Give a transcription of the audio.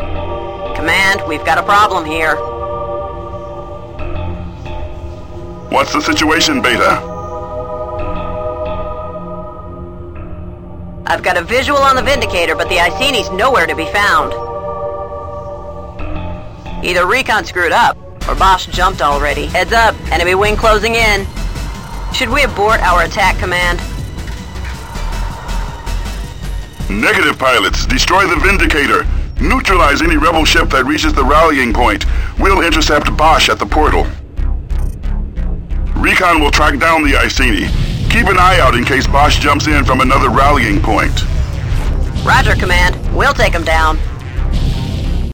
Command, we've got a problem here. What's the situation, Beta? I've got a visual on the Vindicator, but the Iceni's nowhere to be found. Either Recon screwed up, or Bosch jumped already. Heads up, enemy wing closing in. Should we abort our attack, Command? Negative, pilots. Destroy the Vindicator. Neutralize any rebel ship that reaches the rallying point. We'll intercept Bosch at the portal. Recon will track down the Iceni. Keep an eye out in case Bosch jumps in from another rallying point. Roger, Command. We'll take him down.